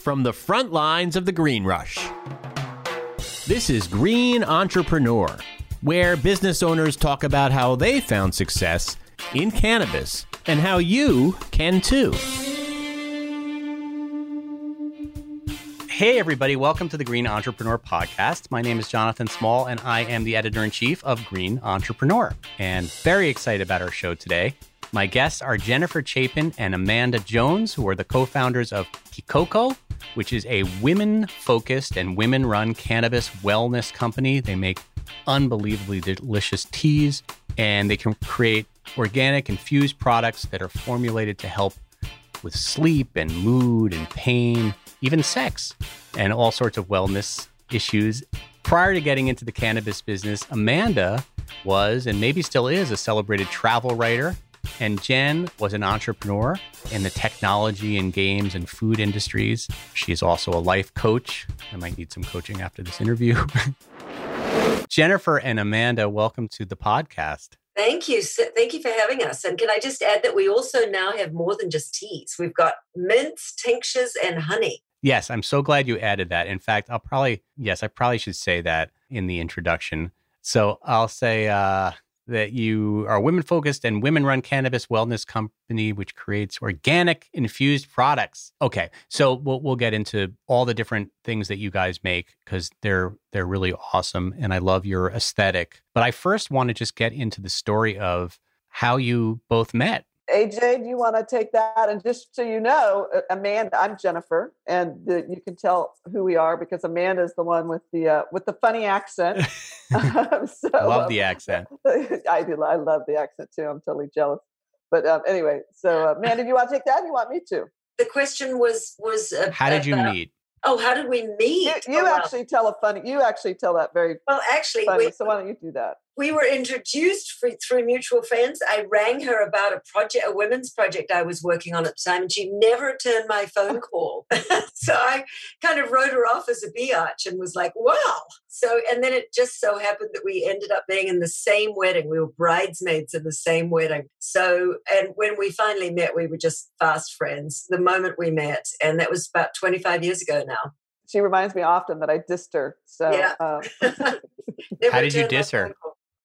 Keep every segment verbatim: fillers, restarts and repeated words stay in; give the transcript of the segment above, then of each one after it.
from the front lines of the green rush. This is Green Entrepreneur, where business owners talk about how they found success in cannabis and how you can too. Hey, everybody. Welcome to the Green Entrepreneur Podcast. My name is Jonathan Small, and I am the editor-in-chief of Green Entrepreneur. And very excited about our show today. My guests are Jennifer Chapin and Amanda Jones, who are the co-founders of Kikoko, which is a women-focused and women-run cannabis wellness company. They make unbelievably delicious teas, and they can create organic infused products that are formulated to help with sleep and mood and pain, even sex, and all sorts of wellness issues. Prior to getting into the cannabis business, Amanda was, and maybe still is, a celebrated travel writer. And Jen was an entrepreneur in the technology and games and food industries. She is also a life coach. I might need some coaching after this interview. Jennifer and Amanda, welcome to the podcast. Thank you. Thank you for having us. And can I just add that we also now have more than just teas. We've got mints, tinctures, and honey. Yes, I'm so glad you added that. In fact, I'll probably, yes, I probably should say that in the introduction. So I'll say uh, that you are a women-focused and women-run cannabis wellness company, which creates organic infused products. Okay, so we'll we'll get into all the different things that you guys make because they're they're really awesome, and I love your aesthetic. But I first want to just get into the story of how you both met. A J, do you want to take that? And just so you know, Amanda, I'm Jennifer, and the, you can tell who we are because Amanda is the one with the uh, with the funny accent. so, love the accent. I do. I love the accent too. I'm totally jealous. But um, anyway, so uh, Amanda, do you want to take that? Or you want me to? The question was was uh, how did you about, meet? Oh, how did we meet? You, you oh, actually wow. tell a funny. You actually tell that very well. Actually, funny, we, so why don't you do that? We were introduced for, through mutual friends. I rang her about a project, a women's project I was working on at the time, and she never returned my phone call. So I kind of wrote her off as a biatch and was like, wow. So, and then it just so happened that we ended up being in the same wedding. We were bridesmaids in the same wedding. So, and when we finally met, we were just fast friends the moment we met. And that was about twenty-five years ago now. She reminds me often that I dissed her. So, yeah. um, how did you diss her?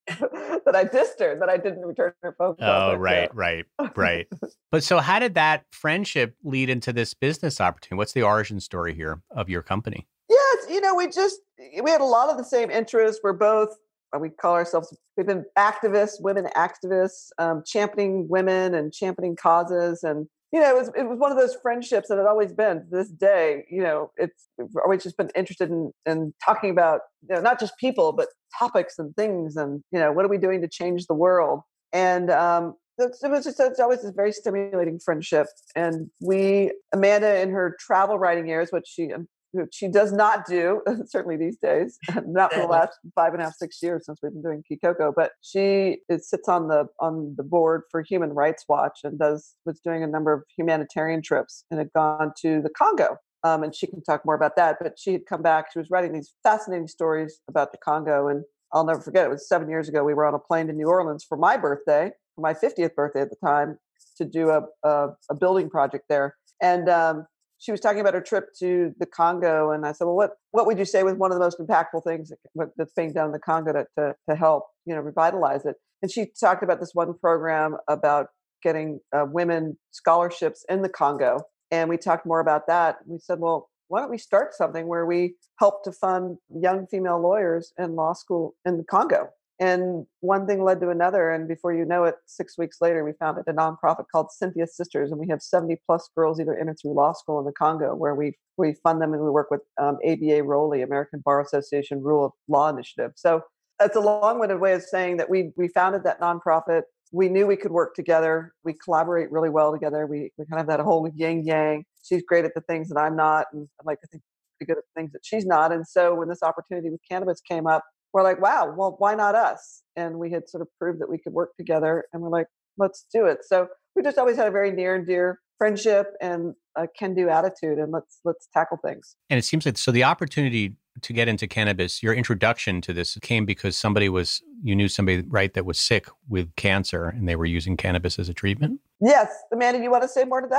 that I dissed her, that I didn't return her phone call. Oh, right, so. right, right. But so how did that friendship lead into this business opportunity? What's the origin story here of your company? Yes, you know, we just, we had a lot of the same interests. We're both, we call ourselves, we've been activists, women activists, um, championing women and championing causes. And, you know, it was it was one of those friendships that had always been to this day. You know, it's we've always just been interested in, in talking about, you know, not just people, but topics and things. And, you know, what are we doing to change the world? And um, it was just, it's always this very stimulating friendship. And we, Amanda in her travel writing years, which she she does not do, certainly these days, not for the last five and a half, six years since we've been doing Kikoko, but she is, sits on the on the board for Human Rights Watch and does was doing a number of humanitarian trips and had gone to the Congo. Um, and she can talk more about that, but she had come back. She was writing these fascinating stories about the Congo. And I'll never forget, it was seven years ago. We were on a plane to New Orleans for my birthday, for my fiftieth birthday at the time, to do a, a, a building project there. And um, she was talking about her trip to the Congo. And I said, well, what, what would you say was one of the most impactful things that, that's being done in the Congo to, to, to help, you know, revitalize it? And she talked about this one program about getting uh, women scholarships in the Congo. And we talked more about that. We said, well, why don't we start something where we help to fund young female lawyers in law school in the Congo? And one thing led to another. And before you know it, six weeks later, we founded a nonprofit called Cynthia Sisters. And we have seventy plus girls either in or through law school in the Congo, where we we fund them and we work with um, A B A ROLI, American Bar Association Rule of Law Initiative. So that's a long-winded way of saying that we we founded that nonprofit. We knew we could work together. We collaborate really well together. We we kind of have that whole yin yang. She's great at the things that I'm not, and I like to think pretty good at the things that she's not. And so when this opportunity with cannabis came up, we're like, wow, well, why not us? And we had sort of proved that we could work together, and we're like, let's do it. So we just always had a very near and dear friendship and a can-do attitude, and let's let's tackle things. And it seems like, so the opportunity to get into cannabis, your introduction to this came because somebody was, you knew somebody, right, that was sick with cancer and they were using cannabis as a treatment? Yes. Amanda, do you want to say more to that?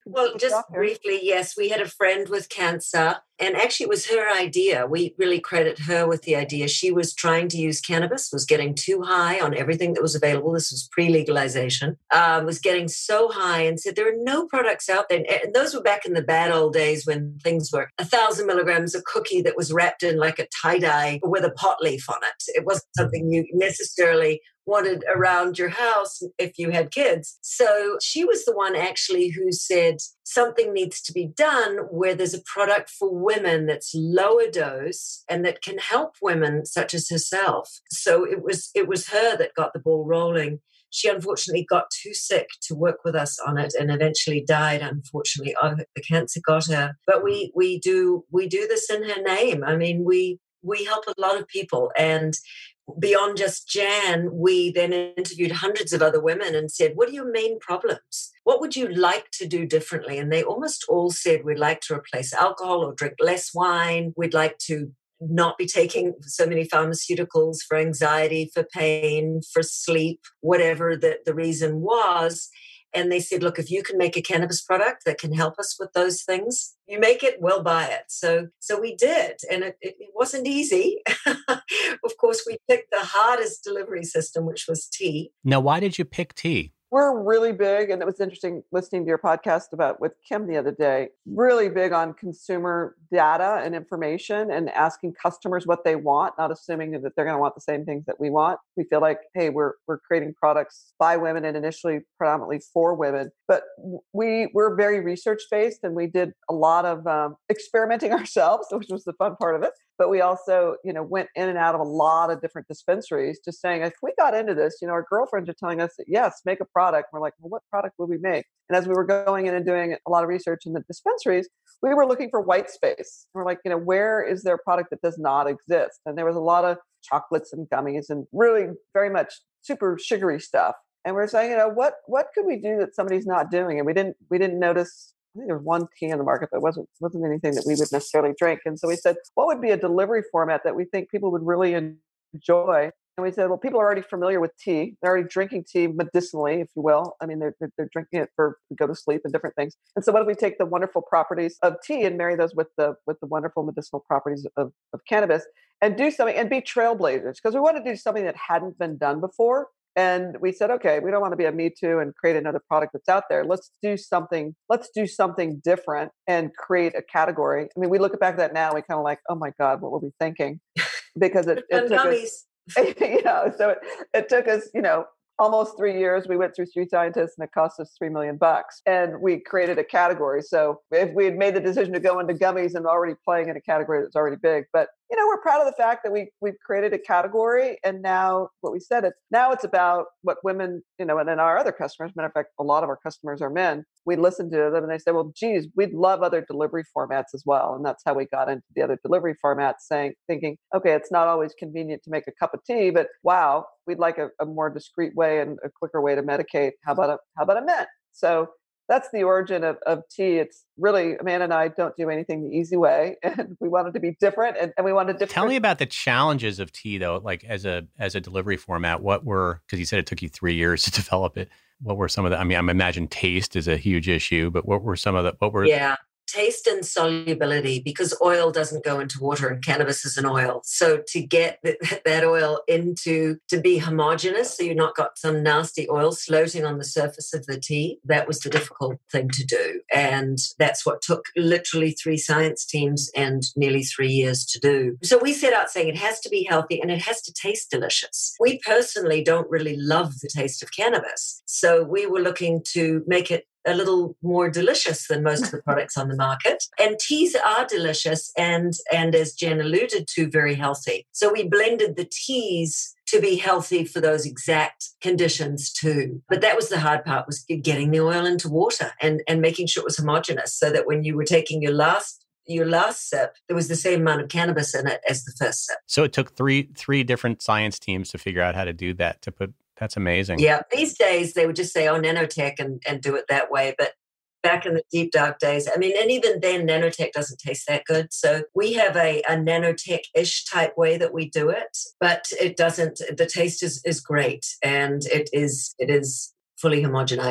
Well, just briefly, yes, we had a friend with cancer, and actually it was her idea. We really credit her with the idea. She was trying to use cannabis, was getting too high on everything that was available. This was pre-legalization, uh, was getting so high and said, there are no products out there. And those were back in the bad old days when things were a thousand milligrams of cookie that was wrapped in like a tie-dye with a pot leaf on it. It wasn't something you necessarily wanted around your house if you had kids. So she was the one actually who said something needs to be done where there's a product for women that's lower dose and that can help women such as herself. So it was it was her that got the ball rolling. She unfortunately got too sick to work with us on it and eventually died, unfortunately. Oh, the cancer got her. But we we do we do this in her name. I mean, we we help a lot of people. And beyond just Jan, we then interviewed hundreds of other women and said, what are your main problems? What would you like to do differently? And they almost all said, we'd like to replace alcohol or drink less wine. We'd like to not be taking so many pharmaceuticals for anxiety, for pain, for sleep, whatever the, the reason was. And they said, look, if you can make a cannabis product that can help us with those things, you make it, we'll buy it. So so we did. And it, it wasn't easy. Of course, we picked the hardest delivery system, which was tea. Now, why did you pick tea? We're really big, and it was interesting listening to your podcast about with Kim the other day, really big on consumer data and information and asking customers what they want, not assuming that they're going to want the same things that we want. We feel like, hey, we're we're creating products by women and initially predominantly for women. But we, we're very research-based, and we did a lot of um, experimenting ourselves, which was the fun part of it. But we also, you know, went in and out of a lot of different dispensaries, just saying, if we got into this, you know, our girlfriends are telling us that, yes, make a product. We're like, well, what product would we make? And as we were going in and doing a lot of research in the dispensaries, we were looking for white space. We're like, you know, where is there a product that does not exist? And there was a lot of chocolates and gummies and really very much super sugary stuff. And we're saying, you know, what what could we do that somebody's not doing? And we didn't we didn't notice. I think there was one tea in the market, but it wasn't wasn't anything that we would necessarily drink. And so we said, what would be a delivery format that we think people would really enjoy? And we said, well, people are already familiar with tea. They're already drinking tea medicinally, if you will. I mean, they're, they're, they're drinking it for to go to sleep and different things. And so what if we take the wonderful properties of tea and marry those with the with the wonderful medicinal properties of, of cannabis and do something and be trailblazers? Because we want to do something that hadn't been done before. And we said, okay, we don't want to be a Me Too and create another product that's out there. Let's do something. Let's do something different and create a category. I mean, we look back at that now. We kind of like, oh my God, what were we thinking? Because it, it took us, you know, so it, it took us, you know, almost three years. We went through three scientists, and it cost us three million bucks. And we created a category. So if we had made the decision to go into gummies and already playing in a category that's already big, but you know, we're proud of the fact that we we've created a category, and now what we said it now it's about what women, you know, and then our other customers. Matter of fact, a lot of our customers are men. We listen to them, and they say, "Well, geez, we'd love other delivery formats as well." And that's how we got into the other delivery formats, saying, thinking, okay, it's not always convenient to make a cup of tea, but wow, we'd like a, a more discreet way and a quicker way to medicate. How about a how about a mint? So that's the origin of, of tea. It's really, Amanda and I don't do anything the easy way, and we wanted to be different, and, and we wanted different. Tell me about the challenges of tea, though, like as a as a delivery format. What were, because you said it took you three years to develop it. What were some of the, I mean, I imagine taste is a huge issue, but what were some of the, what were? Yeah. Taste and solubility, because oil doesn't go into water and cannabis is an oil. So to get that oil into, to be homogenous, so you've not got some nasty oil floating on the surface of the tea, that was the difficult thing to do. And that's what took literally three science teams and nearly three years to do. So we set out saying it has to be healthy and it has to taste delicious. We personally don't really love the taste of cannabis. So we were looking to make it a little more delicious than most of the products on the market. And teas are delicious and, and as Jen alluded to, very healthy. So we blended the teas to be healthy for those exact conditions too. But that was the hard part, was getting the oil into water and, and making sure it was homogenous, so that when you were taking your last your last sip, there was the same amount of cannabis in it as the first sip. So it took three three different science teams to figure out how to do that, to put. That's amazing. Yeah. These days, they would just say, oh, nanotech and, and do it that way. But back in the deep, dark days, I mean, and even then, nanotech doesn't taste that good. So we have a, a nanotech-ish type way that we do it, but it doesn't, the taste is, is great. And it is it is fully homogenized.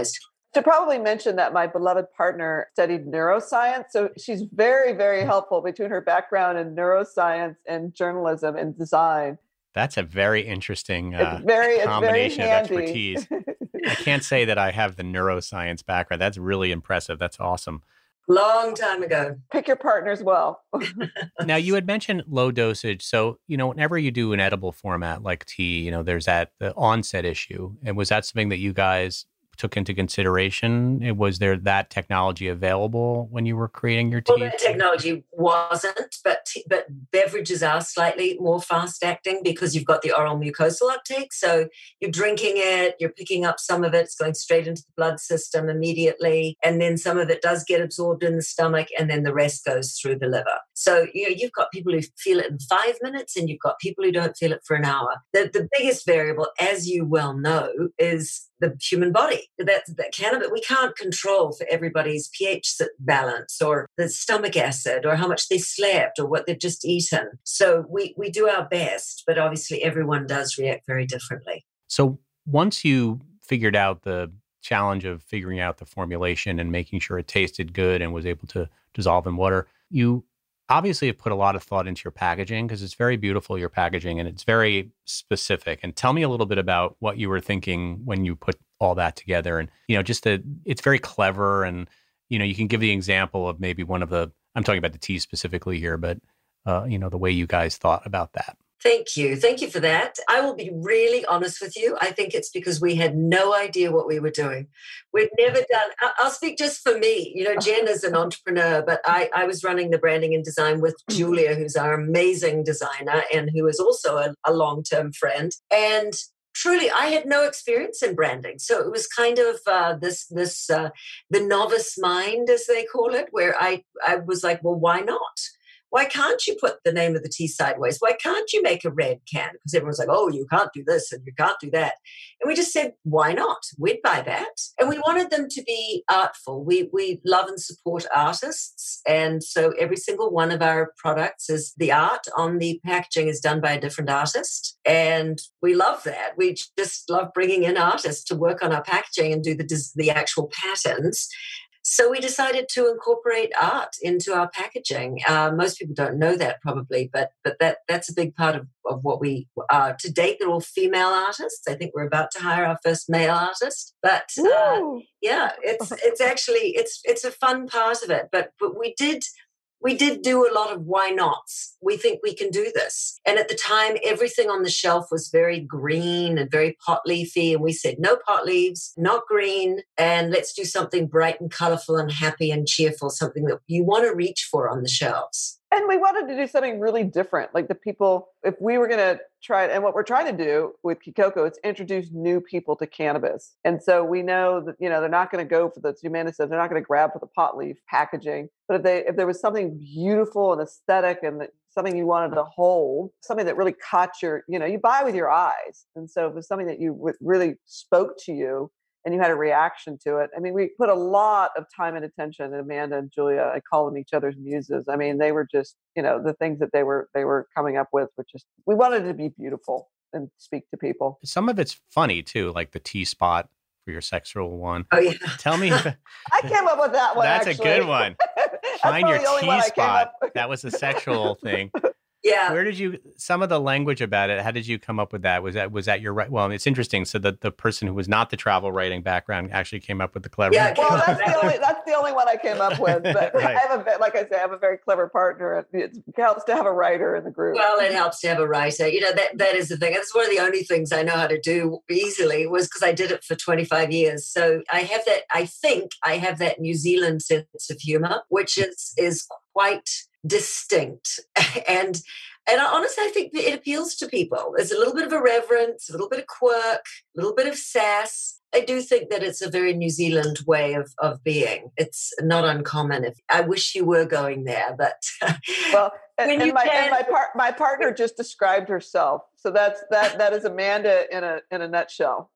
To probably mention that my beloved partner studied neuroscience. So she's very, very helpful between her background in neuroscience and journalism and design. That's a very interesting uh, it's very, combination it's very of expertise. I can't say that I have the neuroscience background. That's really impressive. That's awesome. Long time ago. Pick your partners well. Now, you had mentioned low dosage. So, you know, whenever you do an edible format like tea, you know, there's that the onset issue. And was that something that you guys took into consideration? Was there that technology available when you were creating your tea? Well, that technology wasn't, but but beverages are slightly more fast acting because you've got the oral mucosal uptake. So you're drinking it, you're picking up some of it, it's going straight into the blood system immediately, and then some of it does get absorbed in the stomach, and then the rest goes through the liver. So you know, you've got people who feel it in five minutes, and you've got people who don't feel it for an hour. The the biggest variable, as you well know, is the human body. That, that cannabis, we can't control for everybody's pH balance or the stomach acid or how much they slept or what they've just eaten. So we, we do our best, but obviously everyone does react very differently. So once you figured out the challenge of figuring out the formulation and making sure it tasted good and was able to dissolve in water, you obviously have put a lot of thought into your packaging because it's very beautiful, your packaging, and it's very specific. And tell me a little bit about what you were thinking when you put all that together. And, you know, just the, it's very clever. And, you know, you can give the example of maybe one of the, I'm talking about the tea specifically here, but, uh, you know, the way you guys thought about that. Thank you. Thank you for that. I will be really honest with you. I think it's because we had no idea what we were doing. We'd never done, I'll speak just for me. You know, Jen is an entrepreneur, but I, I was running the branding and design with Julia, who's our amazing designer and who is also a, a long-term friend. And truly, I had no experience in branding. So it was kind of uh, this, this uh, the novice mind, as they call it, where I, I was like, well, why not? Why can't you put the name of the tea sideways? Why can't you make a red can? Because everyone's like, oh, you can't do this and you can't do that. And we just said, why not? We'd buy that. And we wanted them to be artful. We we love and support artists. And so every single one of our products is the art on the packaging is done by a different artist. And we love that. We just love bringing in artists to work on our packaging and do the, the actual patterns. So we decided to incorporate art into our packaging. Uh, most people don't know that probably, but but that that's a big part of, of what we are. To date, they're all female artists. I think we're about to hire our first male artist. But uh, yeah, it's it's actually it's it's a fun part of it. But but we did. We did do a lot of why nots. We think we can do this. And at the time, everything on the shelf was very green and very pot leafy. And we said, no pot leaves, not green. And let's do something bright and colorful and happy and cheerful, something that you want to reach for on the shelves. And we wanted to do something really different. Like the people, if we were going to try it, and what we're trying to do with Kikoko is introduce new people to cannabis. And so we know that, you know, they're not going to go for the, as Amanda said, they're not going to grab for the pot leaf packaging. But if they, if there was something beautiful and aesthetic and something you wanted to hold, something that really caught your, you know, you buy with your eyes. And so if it was something that you w- really spoke to you, and you had a reaction to it. I mean, we put a lot of time and attention, and Amanda and Julia, I call them each other's muses. I mean, they were just, you know, the things that they were they were coming up with were just, we wanted it to be beautiful and speak to people. Some of it's funny too, like the T spot for your sexual one. Oh yeah. Tell me. If, I came up with that one. That's actually. a good one. Find your T spot. That was a sexual thing. Yeah. Where did you, some of the language about it, how did you come up with that? Was that, was that your right? Well, it's interesting. So that the person who was not the travel writing background actually came up with the clever. Yeah, well, that's the only, that's the only one I came up with. But Right. I have a, like I say, I have a very clever partner. It helps to have a writer in the group. Well, it helps to have a writer. You know, that that is the thing. That's one of the only things I know how to do easily was because I did it for twenty-five years. So I have that, I think I have that New Zealand sense of humor, which is is quite distinct. and And honestly, I think it appeals to people. There's a little bit of irreverence, a little bit of quirk, a little bit of sass. I do think that it's a very New Zealand way of, of being. It's not uncommon. If I wish you were going there, but well, and, when and you my can, and my part my partner just described herself. So that's that that is Amanda in a in a nutshell.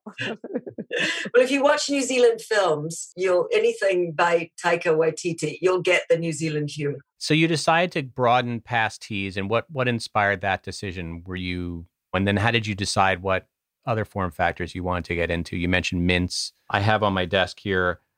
Well, if you watch New Zealand films, you'll anything by Taika Waititi, you'll get the New Zealand humor. So you decided to broaden past teas, and what what inspired that decision? Were you, and then how did you decide what other form factors you wanted to get into? You mentioned mints. I have on my desk here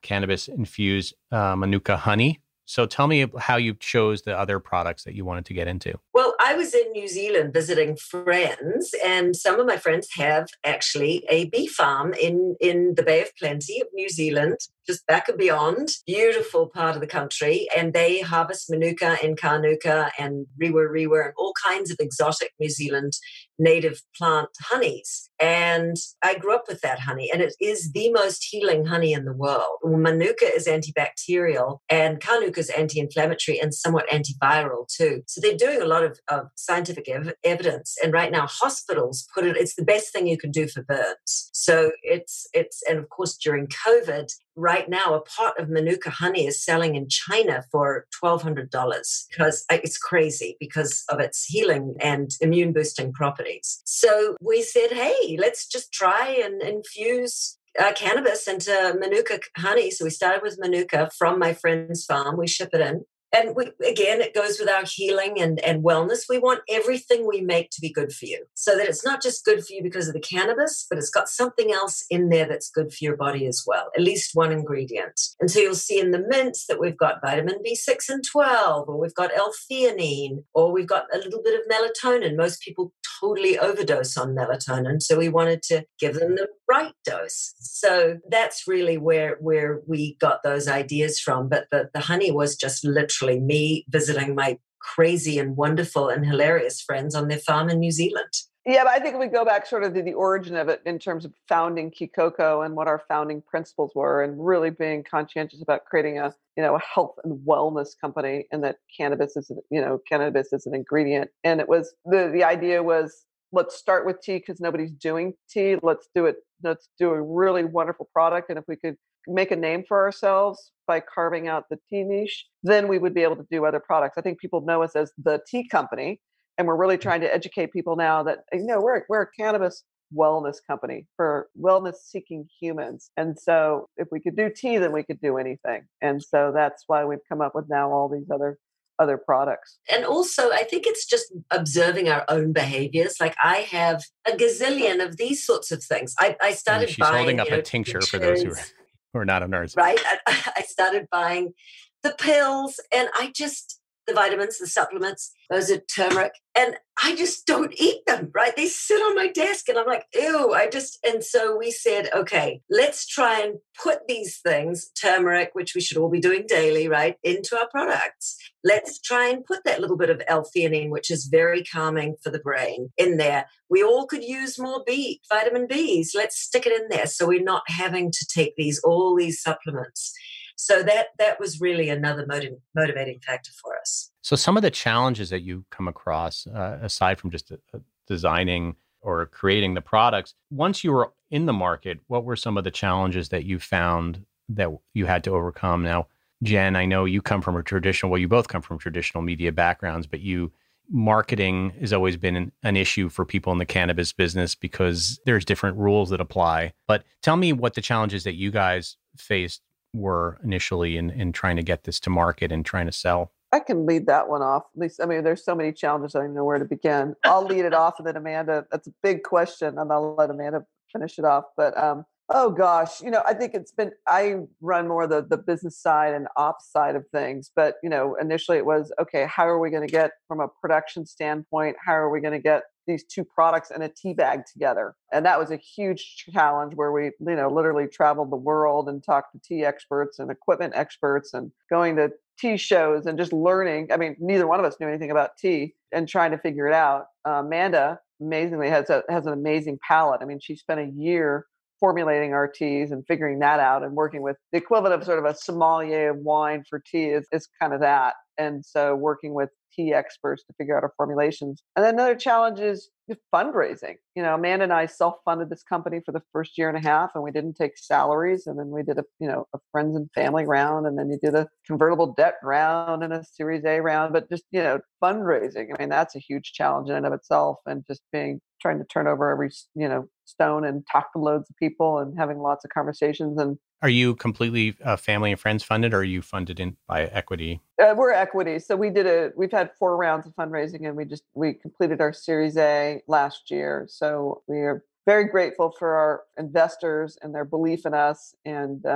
cannabis-infused uh, Manuka honey. So tell me how you chose the other products that you wanted to get into. Well, I was in New Zealand visiting friends, and some of my friends have actually a bee farm in, in the Bay of Plenty of New Zealand, just back and beyond. Beautiful part of the country. And they harvest Manuka and Kānuka and Rewa Rewa and all kinds of exotic New Zealand native plant honeys. And I grew up with that honey, and it is the most healing honey in the world. Manuka is antibacterial, and Kānuka is anti-inflammatory and somewhat antiviral too. So they're doing a lot of, of scientific ev- evidence. And right now, hospitals put it, it's the best thing you can do for burns. So it's, it's, and of course, during COVID, right now, a pot of Manuka honey is selling in China for twelve hundred dollars because it's crazy because of its healing and immune boosting properties. So we said, hey, let's just try and infuse uh, cannabis into Manuka honey. So we started with Manuka from my friend's farm. We ship it in. And we, again, it goes with our healing and, and wellness. We want everything we make to be good for you, so that it's not just good for you because of the cannabis, but it's got something else in there that's good for your body as well, at least one ingredient. And so you'll see in the mints that we've got vitamin B six and twelve, or we've got L-theanine, or we've got a little bit of melatonin. Most people totally overdose on melatonin, so we wanted to give them the right dose. So that's really where, where we got those ideas from. But the, the honey was just literally me visiting my crazy and wonderful and hilarious friends on their farm in New Zealand. Yeah, but I think we go back sort of to the origin of it in terms of founding Kikoko and what our founding principles were, and really being conscientious about creating a, you know, a health and wellness company, and that cannabis is, you know, cannabis is an ingredient. And it was, the, the idea was, let's start with tea because nobody's doing tea. Let's do it. Let's do a really wonderful product. And if we could make a name for ourselves by carving out the tea niche, then we would be able to do other products. I think people know us as the tea company, and we're really trying to educate people now that, you know, we're we're a cannabis wellness company for wellness seeking humans. And so if we could do tea, then we could do anything. And so that's why we've come up with now all these other other products. And also, I think it's just observing our own behaviors. Like I have a gazillion of these sorts of things. I, I started She's buying, holding up you know, a tincture for those who are, who are not on ours. Right. I, I started buying the pills, and I just, the vitamins, the supplements, those are turmeric. And I just don't eat them, right? They sit on my desk and I'm like, ew, I just, and so we said, okay, let's try and put these things, turmeric, which we should all be doing daily, right, into our products. Let's try and put that little bit of L-theanine, which is very calming for the brain, in there. We all could use more B, vitamin Bs. Let's stick it in there so we're not having to take these, all these supplements. So that that was really another motiv- motivating factor for us. So some of the challenges that you come across, uh, aside from just uh, designing or creating the products, once you were in the market, what were some of the challenges that you found that you had to overcome? Now, Jen, I know you come from a traditional, well, you both come from traditional media backgrounds, but you, marketing has always been an, an issue for people in the cannabis business because there's different rules that apply. But tell me what the challenges that you guys faced were initially in, in trying to get this to market and trying to sell. I can lead that one off. At least, I mean, there's so many challenges. I don't know where to begin. I'll lead it off, and then Amanda, that's a big question, and I'll let Amanda finish it off. But, um, oh gosh, you know, I think it's been, I run more the, the business side and ops side of things. But, you know, initially it was, okay, how are we going to get, from a production standpoint, how are we going to get these two products in a tea bag together? And that was a huge challenge where we, you know, literally traveled the world and talked to tea experts and equipment experts and going to tea shows and just learning. I mean, neither one of us knew anything about tea, and trying to figure it out. Uh, Amanda amazingly has a, has an amazing palate. I mean, she spent a year formulating our teas and figuring that out, and working with the equivalent of sort of a sommelier of wine for tea is, is kind of that. And so working with tea experts to figure out our formulations. And then another challenge is fundraising. You know, Amanda and I self-funded this company for the first year and a half, and we didn't take salaries. And then we did a, you know, a friends and family round, and then you did a convertible debt round and a Series A round. But just, you know, fundraising, I mean, that's a huge challenge in and of itself. And just being, trying to turn over every, you know, stone and talk to loads of people and having lots of conversations. And are you completely uh, family and friends funded, or are you funded in by equity? Uh, we're equity. So we did a, we've had four rounds of fundraising, and we just, we completed our Series A last year. So we are very grateful for our investors and their belief in us. And um,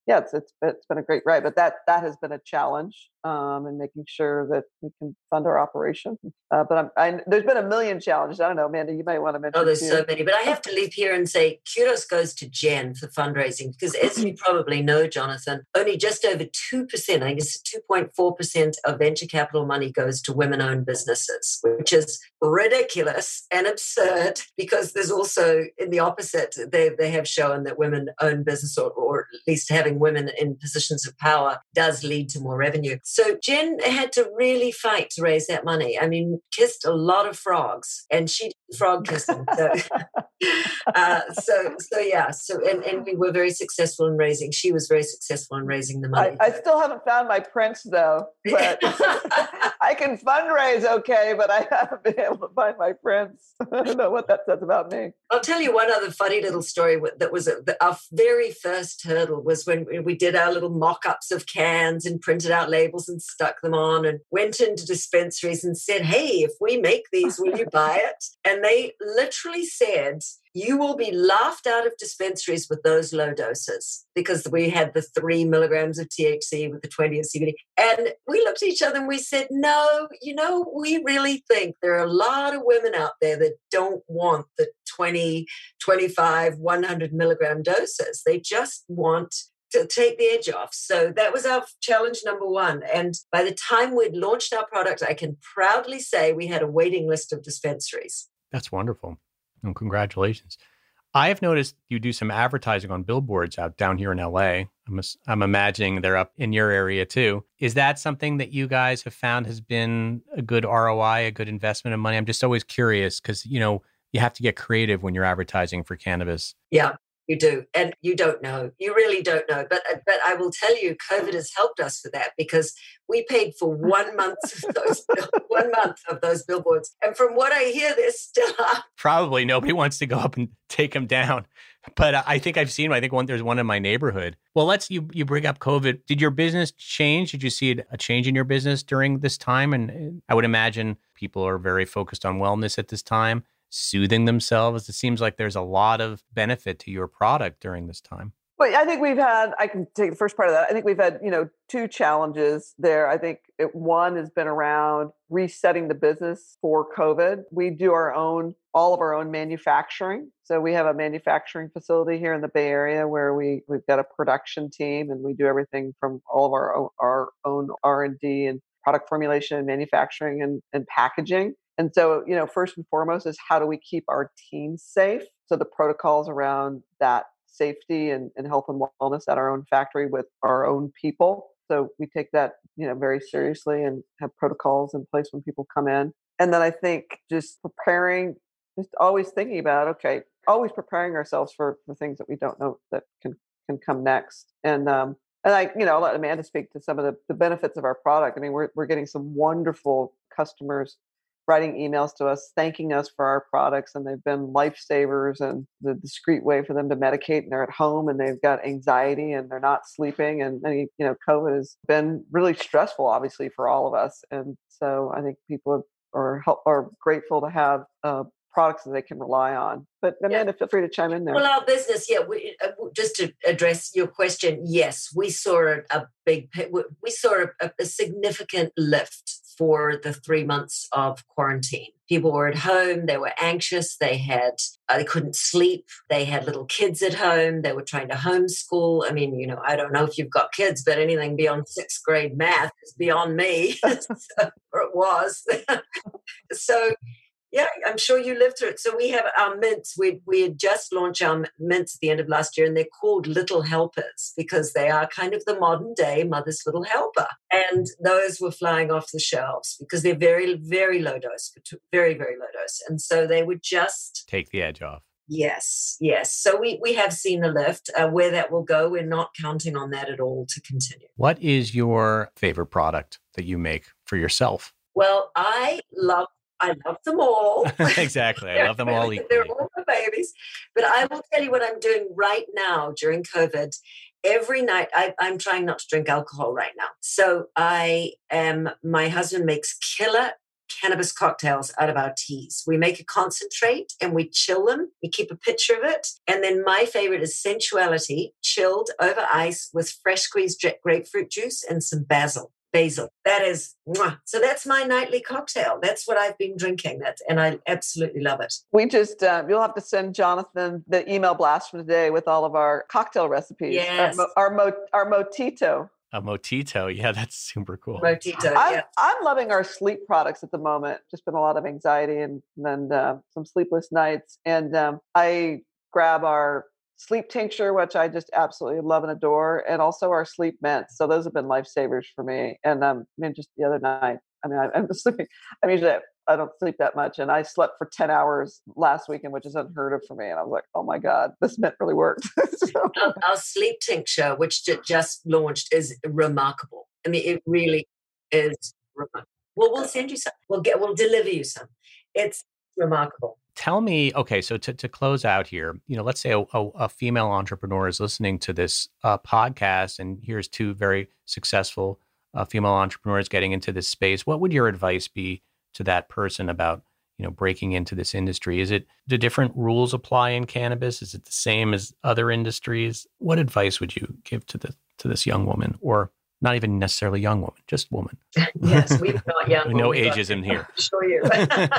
yeah, it's, it's it's been a great ride, but that that has been a challenge, um, in making sure that we can fund our operation. Uh, but I'm, I, there's been a million challenges. I don't know, Amanda, you might want to mention. Oh, there's too. so many. But I have to leave here and say kudos goes to Jen for fundraising because, as you probably know, Jonathan, only just over two percent, I think it's two point four percent of venture capital money goes to women-owned businesses, which is ridiculous and absurd because there's also, in the opposite, they, they have shown that women-owned business, or, or at least having women in positions of power, does lead to more revenue. So Jen had to really fight to raise that money. I mean, kissed a lot of frogs, and she did frog kissing. So, uh, so, so yeah. So, and, and we were very successful in raising. She was very successful in raising the money. I, I still haven't found my prince, though. But I can fundraise okay, but I haven't been able to find my prince. I don't know what that says about me. I'll tell you one other funny little story that was a, our very first hurdle was when we did our little mock-ups of cans and printed out labels and stuck them on and went into dispensaries and said, hey, if we make these, will you buy it? And they literally said, you will be laughed out of dispensaries with those low doses because we had the three milligrams of T H C with the twenty of C B D. And we looked at each other and we said, no, you know, we really think there are a lot of women out there that don't want the twenty, twenty-five, one hundred milligram doses. They just want to take the edge off. So that was our challenge number one. And by the time we'd launched our product, I can proudly say we had a waiting list of dispensaries. That's wonderful. And congratulations. I have noticed you do some advertising on billboards out down here in L A. I'm, I'm imagining they're up in your area too. Is that something that you guys have found has been a good R O I, a good investment of money? I'm just always curious because, you know, you have to get creative when you're advertising for cannabis. Yeah. You do. And you don't know. You really don't know. But but I will tell you, COVID has helped us for that because we paid for one month of those one month of those billboards. And from what I hear, they're still up. Probably nobody wants to go up and take them down. But I think I've seen, I think one, there's one in my neighborhood. Well, let's, you, you bring up COVID. Did your business change? Did you see a change in your business during this time? And I would imagine people are very focused on wellness at this time, soothing themselves. It seems like there's a lot of benefit to your product during this time. Well, I think we've had, I can take the first part of that. I think we've had, you know, two challenges there. I think it, one has been around resetting the business for COVID. We do our own, all of our own manufacturing. So we have a manufacturing facility here in the Bay Area where we, we've got a production team and we do everything from all of our own, our own R and D and product formulation and manufacturing and, and packaging. And so, you know, first and foremost is how do we keep our team safe? So the protocols around that safety and, and health and wellness at our own factory with our own people. So we take that, you know, very seriously and have protocols in place when people come in. And then I think just preparing, just always thinking about, okay, always preparing ourselves for, for things that we don't know that can, can come next. And, um, and I, you know, I'll let Amanda speak to some of the, the benefits of our product. I mean, we're, we're getting some wonderful customers writing emails to us, thanking us for our products, and they've been lifesavers and the discreet way for them to medicate. And they're at home and they've got anxiety and they're not sleeping. And, and you know, COVID has been really stressful, obviously, for all of us. And so I think people are are, are grateful to have uh, products that they can rely on. But Amanda, yeah. Feel free to chime in there. Well, our business, yeah, we, uh, just to address your question, yes, we saw a, a big, we saw a, a significant lift for the three months of quarantine. People were at home, they were anxious, they had, uh, they couldn't sleep, they had little kids at home, they were trying to homeschool. I mean, you know, I don't know if you've got kids, but anything beyond sixth grade math is beyond me, so, or it was. So, yeah, I'm sure you lived through it. So we have our mints. We we had just launched our mints at the end of last year, and they're called Little Helpers because they are kind of the modern day Mother's Little Helper. And those were flying off the shelves because they're very, very low dose, very, very low dose. And so they would just take the edge off. Yes, yes. So we, we have seen a lift. Uh, where that will go, we're not counting on that at all to continue. What is your favorite product that you make for yourself? Well, I love I love them all. Exactly. I love them all equally. They're all my babies. But I will tell you what I'm doing right now during COVID. Every night, I, I'm trying not to drink alcohol right now. So I am, my husband makes killer cannabis cocktails out of our teas. We make a concentrate and we chill them. We keep a picture of it. And then my favorite is Sensuality, chilled over ice with fresh squeezed grapefruit juice and some basil. Basil. That is, mwah. So that's my nightly cocktail. That's what I've been drinking. That, and I absolutely love it. We just, uh, you'll have to send Jonathan the email blast from today with all of our cocktail recipes. Yes. Our, our, mo- our motito. A motito. Yeah, that's super cool. Motito, I'm, yeah. I'm loving our sleep products at the moment. Just been a lot of anxiety and then uh, some sleepless nights. And um, I grab our sleep tincture, which I just absolutely love and adore, and also our sleep mints. So those have been lifesavers for me. And um, I mean, just the other night, I mean, I, I'm sleeping. I mean, I don't sleep that much, and I slept for ten hours last weekend, which is unheard of for me. And I was like, oh my God, this mint really worked. so. our, our sleep tincture, which j- just launched, is remarkable. I mean, it really is remarkable. Well, we'll send you some. We'll get. We'll deliver you some. It's remarkable. Tell me, okay, so to, to close out here, you know, let's say a, a, a female entrepreneur is listening to this uh, podcast, and here's two very successful uh, female entrepreneurs getting into this space. What would your advice be to that person about, you know, breaking into this industry? Is it, do different rules apply in cannabis? Is it the same as other industries? What advice would you give to the to this young woman, or not even necessarily young woman, just woman? Yes, we've got young. No ageism here. I'm sure you.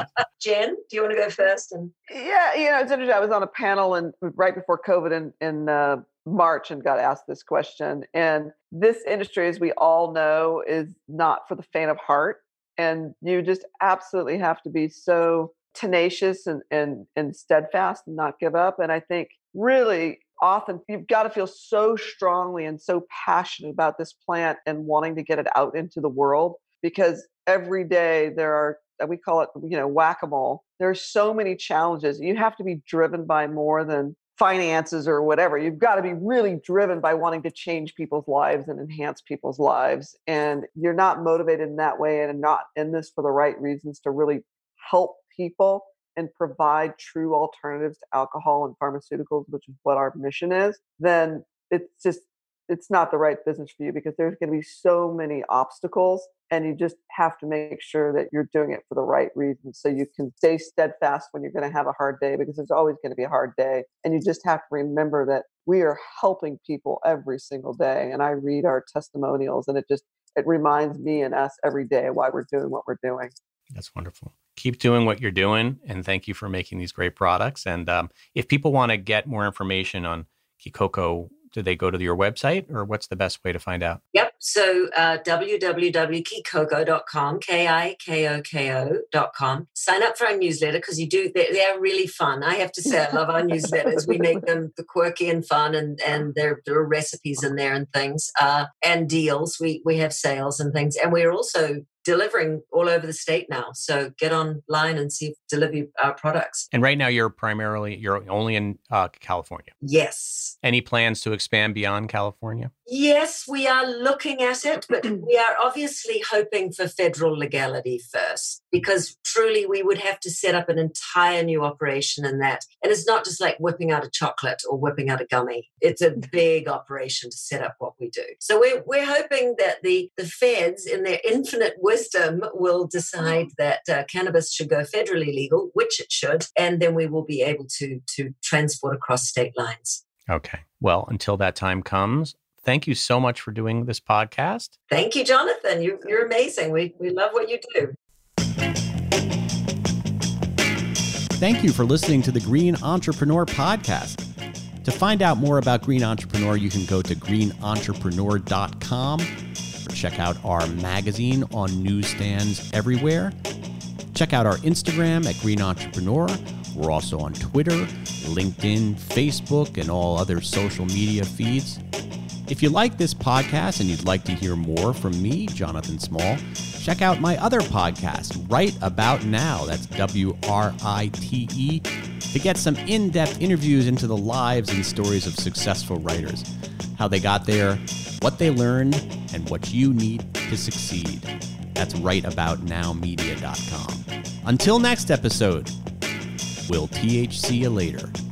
Jen, do you want to go first? And Yeah, you know, it's interesting. I was on a panel and right before COVID in, in uh, March and got asked this question. And this industry, as we all know, is not for the faint of heart. And you just absolutely have to be so tenacious and, and, and steadfast and not give up. And I think really often you've got to feel so strongly and so passionate about this plant and wanting to get it out into the world, because every day there are, we call it, you know, whack-a-mole. There are so many challenges. You have to be driven by more than finances or whatever. You've got to be really driven by wanting to change people's lives and enhance people's lives. And you're not motivated in that way and not in this for the right reasons to really help people and provide true alternatives to alcohol and pharmaceuticals, which is what our mission is, then it's just, it's not the right business for you, because there's going to be so many obstacles, and you just have to make sure that you're doing it for the right reasons so you can stay steadfast when you're going to have a hard day, because there's always going to be a hard day. And you just have to remember that we are helping people every single day. And I read our testimonials, and it just, it reminds me and us every day why we're doing what we're doing. That's wonderful. Keep doing what you're doing, and thank you for making these great products. And um, if people want to get more information on Kikoko, do they go to your website, or what's the best way to find out? Yep. So uh, w w w dot kikoko dot com, K I K O K O dot com. Sign up for our newsletter, because you do, they're, they're really fun. I have to say, I love our newsletters. We make them quirky and fun, and, and there, there are recipes in there and things, uh, and deals. We, we have sales and things. And we're also delivering all over the state now. So get online and see, deliver our products. And right now you're primarily, you're only in uh, California. Yes. Any plans to expand beyond California? Yes, we are looking at it, but we are obviously hoping for federal legality first, because truly we would have to set up an entire new operation in that. And it's not just like whipping out a chocolate or whipping out a gummy. It's a big operation to set up what we do. So we're, we're hoping that the, the feds, in their infinite wisdom, will decide that uh, cannabis should go federally legal, which it should, and then we will be able to, to transport across state lines. Okay. Well, until that time comes, thank you so much for doing this podcast. Thank you, Jonathan. You, you're amazing. We, we love what you do. Thank you for listening to the Green Entrepreneur Podcast. To find out more about Green Entrepreneur, you can go to green entrepreneur dot com or check out our magazine on newsstands everywhere. Check out our Instagram at Green Entrepreneur. We're also on Twitter, LinkedIn, Facebook, and all other social media feeds. If you like this podcast and you'd like to hear more from me, Jonathan Small, check out my other podcast, Right About Now. That's W R I T E, to get some in-depth interviews into the lives and stories of successful writers, how they got there, what they learned, and what you need to succeed. That's right about now media dot com. Until next episode, we'll T H C you later.